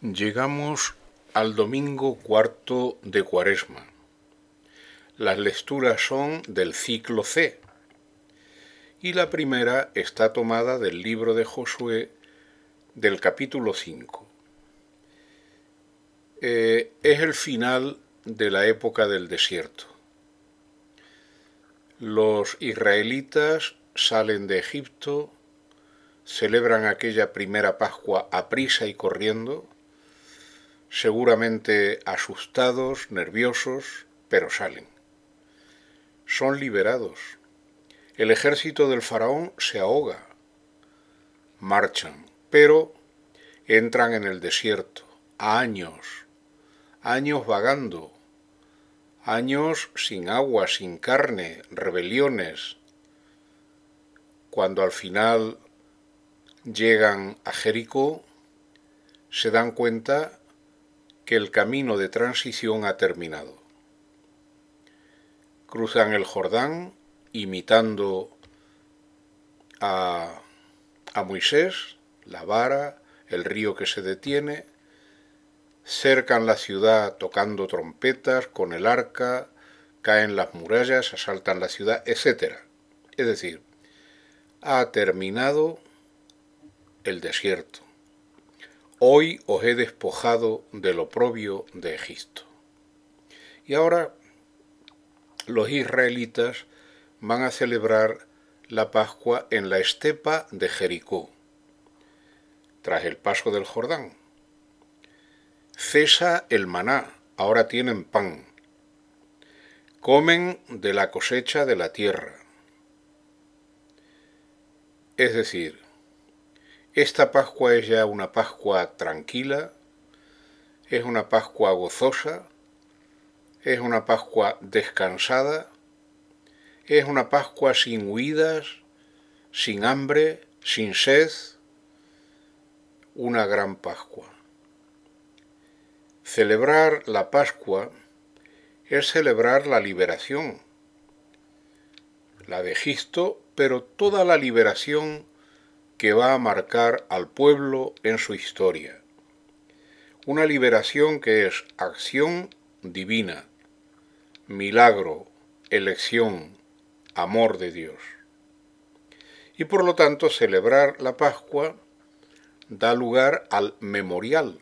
Llegamos al domingo cuarto de Cuaresma. Las lecturas son del ciclo C y la primera está tomada del libro de Josué del capítulo 5. Es el final de la época del desierto. Los israelitas salen de Egipto, celebran aquella primera Pascua aprisa y corriendo, seguramente asustados, nerviosos, pero salen. Son liberados. El ejército del faraón se ahoga. Marchan, pero entran en el desierto, años vagando, años sin agua, sin carne, rebeliones. Cuando al final llegan a Jericó, se dan cuenta que el camino de transición ha terminado. Cruzan el Jordán imitando a Moisés, la vara, el río que se detiene, cercan la ciudad tocando trompetas con el arca, caen las murallas, asaltan la ciudad, etc. Es decir, ha terminado el desierto. Hoy os he despojado del oprobio de Egipto. Y ahora los israelitas van a celebrar la Pascua en la estepa de Jericó, tras el paso del Jordán. Cesa el maná, ahora tienen pan. Comen de la cosecha de la tierra. Es decir, esta Pascua es ya una Pascua tranquila, es una Pascua gozosa, es una Pascua descansada, es una Pascua sin huidas, sin hambre, sin sed, una gran Pascua. Celebrar la Pascua es celebrar la liberación, la de Egipto, pero toda la liberación que va a marcar al pueblo en su historia. Una liberación que es acción divina, milagro, elección, amor de Dios. Y por lo tanto celebrar la Pascua da lugar al memorial.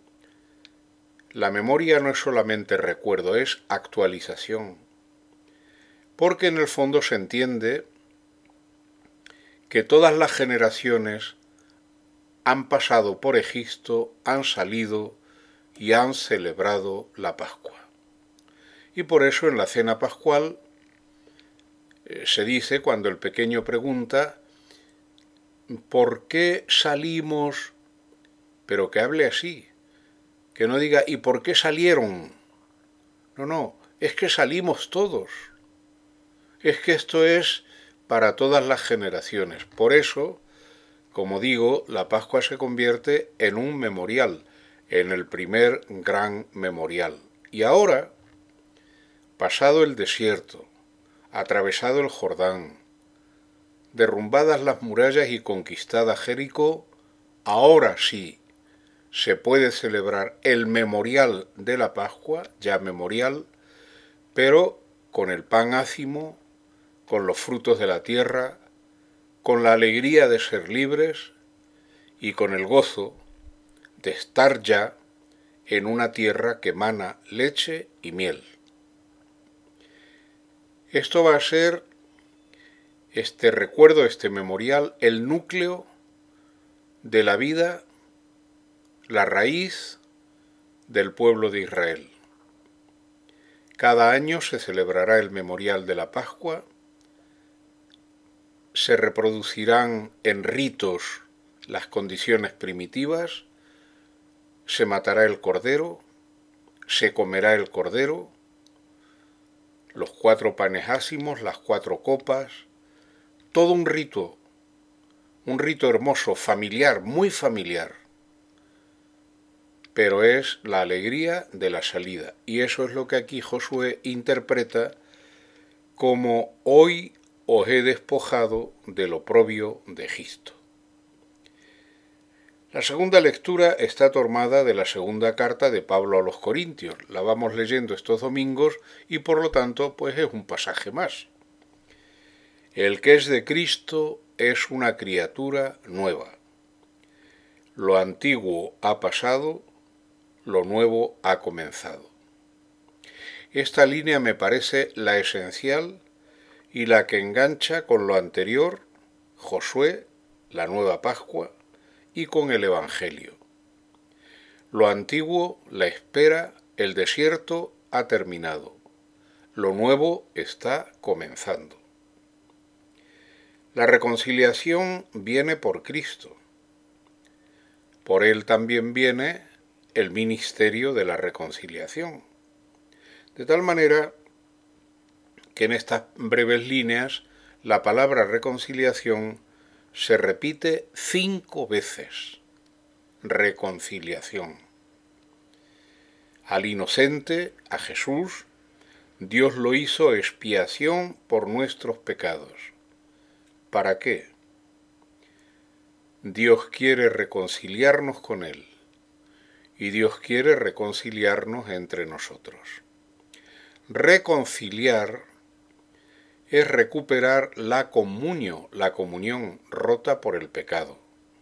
La memoria no es solamente recuerdo, es actualización. Porque en el fondo se entiende que todas las generaciones han pasado por Egipto, han salido y han celebrado la Pascua. Y por eso en la cena pascual se dice, cuando el pequeño pregunta, ¿por qué salimos? Pero que hable así, que no diga, ¿y por qué salieron? No, es que salimos todos. Es que esto es para todas las generaciones. Por eso, como digo, la Pascua se convierte en un memorial, en el primer gran memorial. Y ahora, pasado el desierto, atravesado el Jordán, derrumbadas las murallas y conquistada Jericó, ahora sí se puede celebrar el memorial de la Pascua, ya memorial, pero con el pan ácimo, con los frutos de la tierra, con la alegría de ser libres y con el gozo de estar ya en una tierra que emana leche y miel. Esto va a ser, este recuerdo, este memorial, el núcleo de la vida, la raíz del pueblo de Israel. Cada año se celebrará el memorial de la Pascua, se reproducirán en ritos las condiciones primitivas, se matará el cordero, se comerá el cordero, los 4 panes ácimos, las 4 copas, todo un rito hermoso, familiar, muy familiar, pero es la alegría de la salida, y eso es lo que aquí Josué interpreta como hoy os he despojado del oprobio de Egipto. La segunda lectura está tomada de la segunda carta de Pablo a los Corintios. La vamos leyendo estos domingos y por lo tanto pues es un pasaje más. El que es de Cristo es una criatura nueva. Lo antiguo ha pasado, lo nuevo ha comenzado. Esta línea me parece la esencial y la que engancha con lo anterior, Josué, la nueva Pascua, y con el Evangelio. Lo antiguo, la espera, el desierto ha terminado. Lo nuevo está comenzando. La reconciliación viene por Cristo. Por Él también viene el ministerio de la reconciliación. De tal manera que en estas breves líneas la palabra reconciliación se repite 5 veces. Reconciliación. Al inocente, a Jesús, Dios lo hizo expiación por nuestros pecados. ¿Para qué? Dios quiere reconciliarnos con Él y Dios quiere reconciliarnos entre nosotros. Reconciliar es recuperar la comunión rota por el pecado.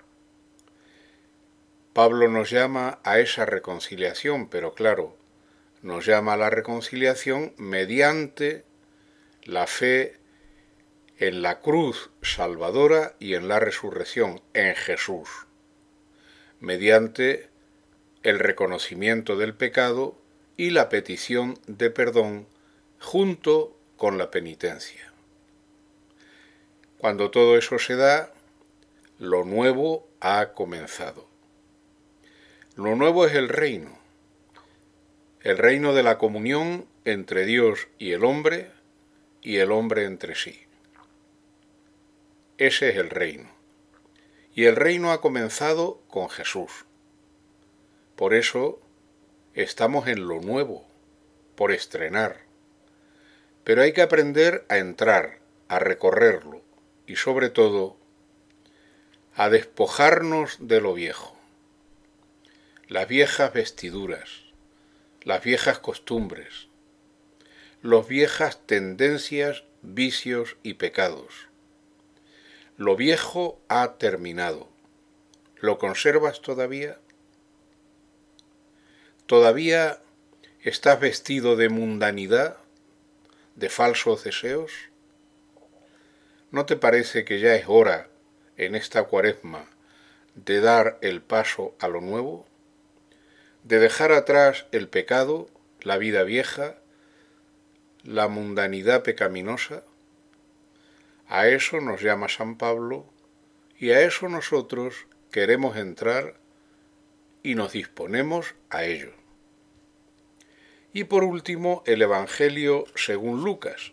Pablo nos llama a esa reconciliación, pero claro, nos llama a la reconciliación mediante la fe en la cruz salvadora y en la resurrección, en Jesús, mediante el reconocimiento del pecado y la petición de perdón junto con la penitencia. Cuando todo eso se da, lo nuevo ha comenzado. Lo nuevo es el reino de la comunión entre Dios y el hombre entre sí. Ese es el reino. Y el reino ha comenzado con Jesús. Por eso estamos en lo nuevo, por estrenar. Pero hay que aprender a entrar, a recorrerlo y sobre todo a despojarnos de lo viejo. Las viejas vestiduras, las viejas costumbres, las viejas tendencias, vicios y pecados. Lo viejo ha terminado. ¿Lo conservas todavía? ¿Todavía estás vestido de mundanidad, de falsos deseos? ¿No te parece que ya es hora, en esta Cuaresma, de dar el paso a lo nuevo? De dejar atrás el pecado, la vida vieja, la mundanidad pecaminosa. A eso nos llama San Pablo y a eso nosotros queremos entrar y nos disponemos a ello. Y por último, el Evangelio según Lucas.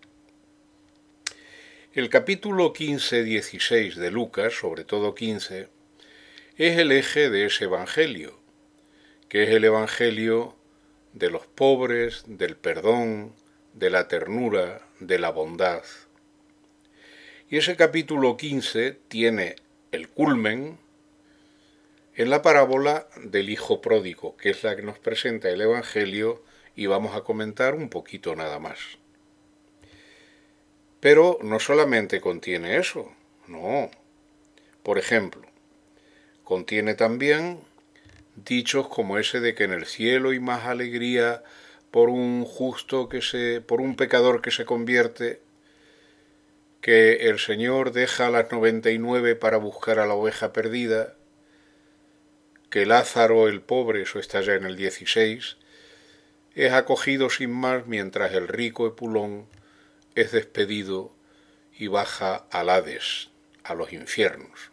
El capítulo 15-16 de Lucas, sobre todo 15, es el eje de ese Evangelio, que es el Evangelio de los pobres, del perdón, de la ternura, de la bondad. Y ese capítulo 15 tiene el culmen en la parábola del hijo pródigo, que es la que nos presenta el Evangelio y vamos a comentar un poquito nada más. Pero no solamente contiene eso, no. Por ejemplo, contiene también dichos como ese de que en el cielo hay más alegría por un por un pecador que se convierte, que el Señor deja a las 99 para buscar a la oveja perdida, que Lázaro el pobre, eso está ya en el 16, es acogido sin más mientras el rico Epulón es despedido y baja al Hades, a los infiernos.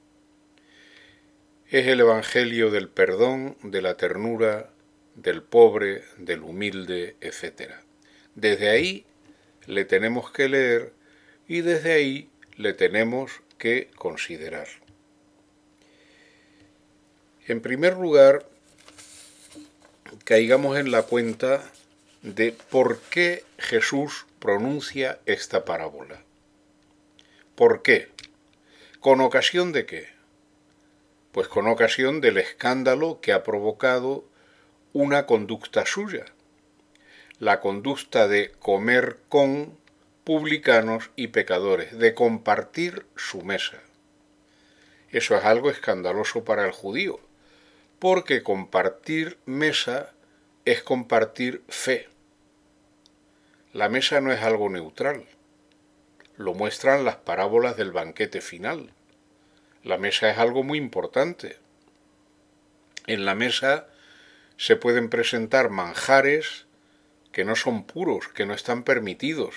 Es el Evangelio del perdón, de la ternura, del pobre, del humilde, etc. Desde ahí le tenemos que leer y desde ahí le tenemos que considerar. En primer lugar, caigamos en la cuenta de por qué Jesús pronuncia esta parábola. ¿Por qué? ¿Con ocasión de qué? Pues con ocasión del escándalo que ha provocado una conducta suya, la conducta de comer con publicanos y pecadores, de compartir su mesa. Eso es algo escandaloso para el judío, porque compartir mesa es compartir fe. La mesa no es algo neutral, lo muestran las parábolas del banquete final. La mesa es algo muy importante. En la mesa se pueden presentar manjares que no son puros, que no están permitidos,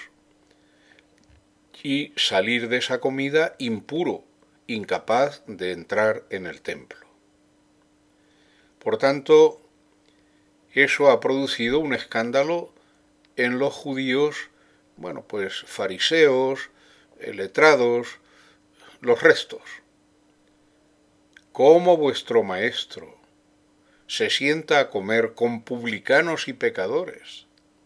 y salir de esa comida impuro, incapaz de entrar en el templo. Por tanto, eso ha producido un escándalo en los judíos, pues fariseos, letrados, los restos. ¿Cómo vuestro maestro se sienta a comer con publicanos y pecadores?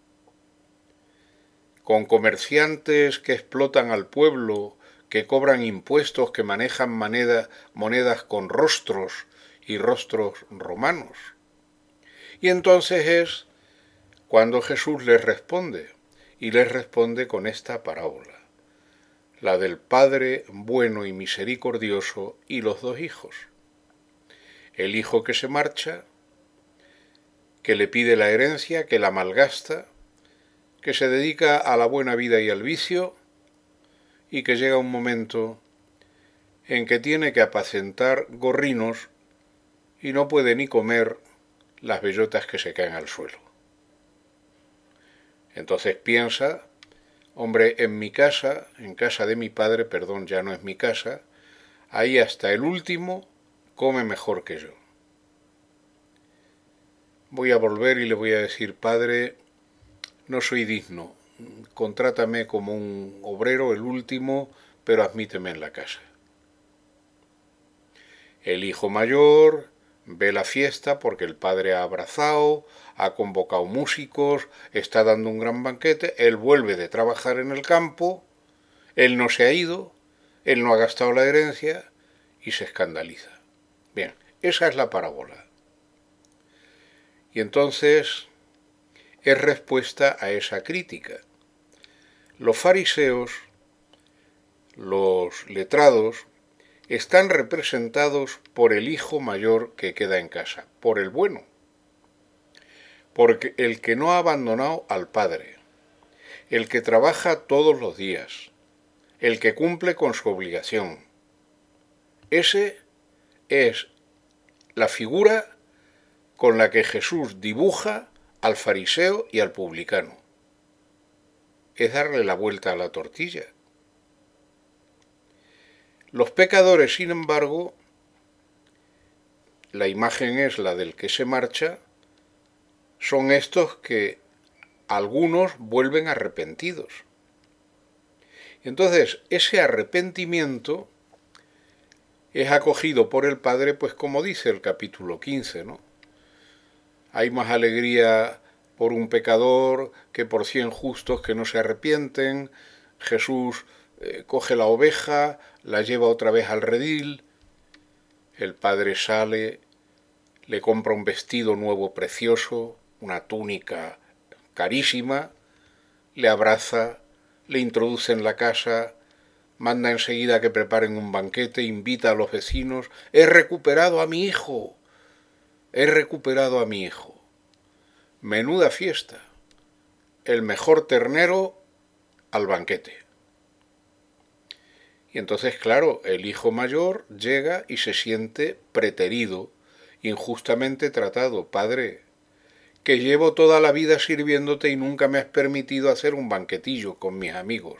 Con comerciantes que explotan al pueblo, que cobran impuestos, que manejan monedas con rostros y rostros romanos. Y entonces es cuando Jesús les responde, y les responde con esta parábola, la del Padre bueno y misericordioso y los dos hijos. El hijo que se marcha, que le pide la herencia, que la malgasta, que se dedica a la buena vida y al vicio, y que llega un momento en que tiene que apacentar gorrinos y no puede ni comer las bellotas que se caen al suelo. Entonces piensa, hombre, en mi casa, en casa de mi padre, ya no es mi casa, ahí hasta el último come mejor que yo. Voy a volver y le voy a decir, padre, no soy digno, contrátame como un obrero, el último, pero admíteme en la casa. El hijo mayor ve la fiesta porque el padre ha abrazado, ha convocado músicos, está dando un gran banquete, él vuelve de trabajar en el campo, él no se ha ido, él no ha gastado la herencia y se escandaliza. Bien, esa es la parábola. Y entonces es respuesta a esa crítica. Los fariseos, los letrados, están representados por el hijo mayor que queda en casa, por el bueno, porque el que no ha abandonado al padre, el que trabaja todos los días, el que cumple con su obligación. Ese es la figura con la que Jesús dibuja al fariseo y al publicano. Es darle la vuelta a la tortilla. Los pecadores, sin embargo, la imagen es la del que se marcha, son estos que algunos vuelven arrepentidos. Entonces, ese arrepentimiento es acogido por el Padre, pues como dice el capítulo 15, ¿no? Hay más alegría por un pecador que por 100 justos que no se arrepienten. Jesús coge la oveja, la lleva otra vez al redil. El padre sale, le compra un vestido nuevo precioso, una túnica carísima, le abraza, le introduce en la casa, manda enseguida que preparen un banquete, invita a los vecinos. He recuperado a mi hijo. He recuperado a mi hijo. Menuda fiesta. El mejor ternero al banquete. Y entonces, claro, el hijo mayor llega y se siente preterido, injustamente tratado. Padre, que llevo toda la vida sirviéndote y nunca me has permitido hacer un banquetillo con mis amigos.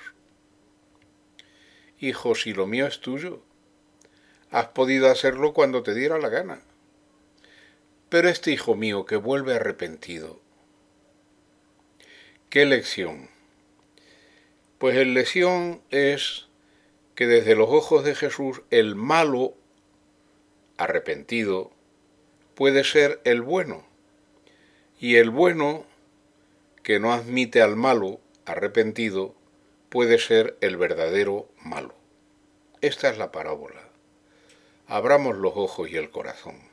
Hijo, si lo mío es tuyo, has podido hacerlo cuando te diera la gana. Pero este hijo mío que vuelve arrepentido, ¿qué lección? Pues la lección es que desde los ojos de Jesús el malo arrepentido puede ser el bueno, y el bueno que no admite al malo arrepentido puede ser el verdadero malo. Esta es la parábola. Abramos los ojos y el corazón.